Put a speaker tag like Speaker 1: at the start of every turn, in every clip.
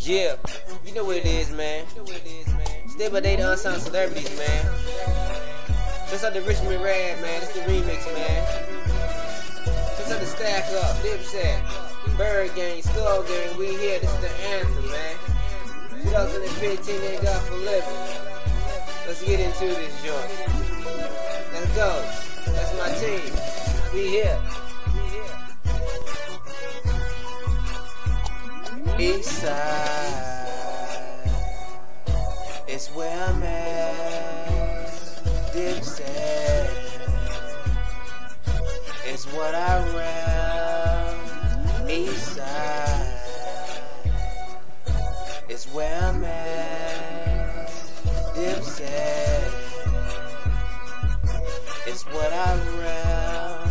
Speaker 1: Yeah, you know what it is, man. Stay by day the unsigned celebrities, man. Just like the Richmond Rad, man. It's the remix, man. Just like the Stack Up, Dipset, Bird Gang, Skull Gang. We here. This is the anthem, man. 2015, they got for living. Let's get into this joint. Let's go. That's my team. We here. Eastside, it's where I'm at. Dipset, it's what I rap. Eastside, it's where I'm at. Dipset, it's what I rap.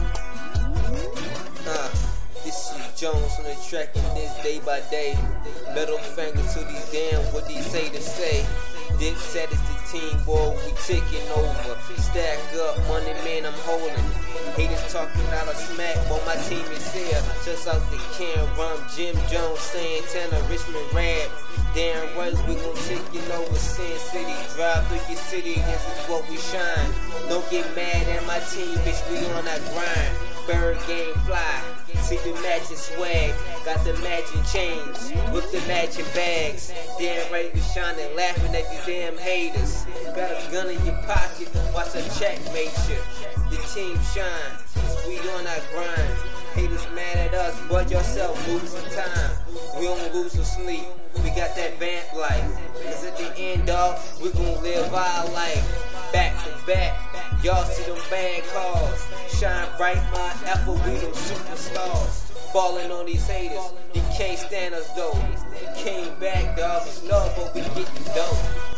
Speaker 1: This is Jones on the track, and this day by day. Middle finger to these damn what these say to say. Dipset is the team, boy, we taking over. Stack up, money man, I'm holding. Haters talking out of smack, but my team is here. Just like the Cameron, Jim Jones, Santana, Richmond Rad. Damn right, we gon' take it over Sin City. Drive through your city, this is what we shine. Don't get mad at my team, bitch, we on that grind. Bird Gang fly, see the matching swag, got the matching chains with the matching bags. Damn right we shining, laughing at these damn haters. Got a gun in your pocket, watch a checkmate you. The team shine, cause we on our grind. Haters mad at us, but yourself losing time. We don't lose no sleep, we got that vamp life. Cause at the end, dog, we gon' live our life. Back to back, y'all see them bad cars. Shine bright, my effort, we them superstars. Ballin' on these haters, you can't stand us though. Came back, dog, it's love, but we getting dope.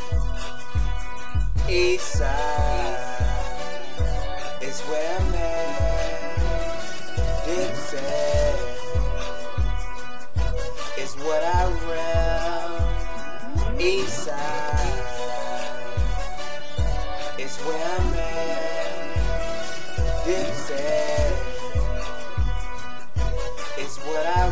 Speaker 1: Eastside, it's where I'm at. Dipset, it's what I rap. Eastside, it's where I'm at. Dipset, it's what I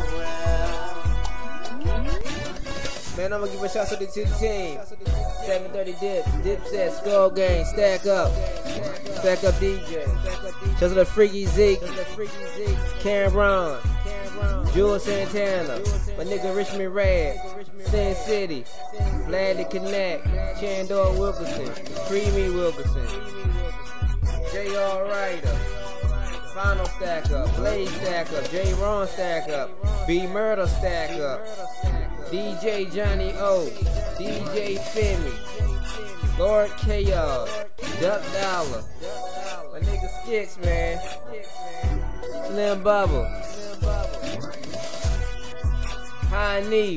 Speaker 1: rap. Man, I'm gonna give a shout out to the team. 730 Dipset, Skull Gang, Stack Up DJ. Shout out to the Freaky Zeke, Cameron, Jewel Santana, my nigga Richmond Rad, Sin City, Vlad the Connect, Chandor Wilkerson, Creamy Wilkerson, J.R. Ryder, Final Stack Up, Blaze Stack Up, J. Ron Stack Up, B Murder Stack Up, DJ Johnny O, DJ Femi, Lord Chaos, Duck Dollar, my nigga Skits, man, Slim Bubble, High Neef.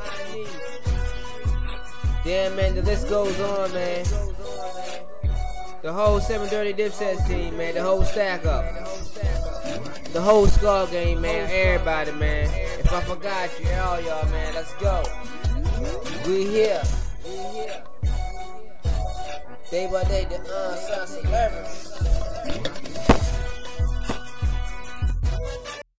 Speaker 1: Damn, man, the list goes on, man. The whole 730 Dipset team, man. The whole Stack Up. The whole Skull Gang, man. Everybody, man. If I forgot you, all y'all, man, let's go. We here. Day by day, the unsigned celebrities.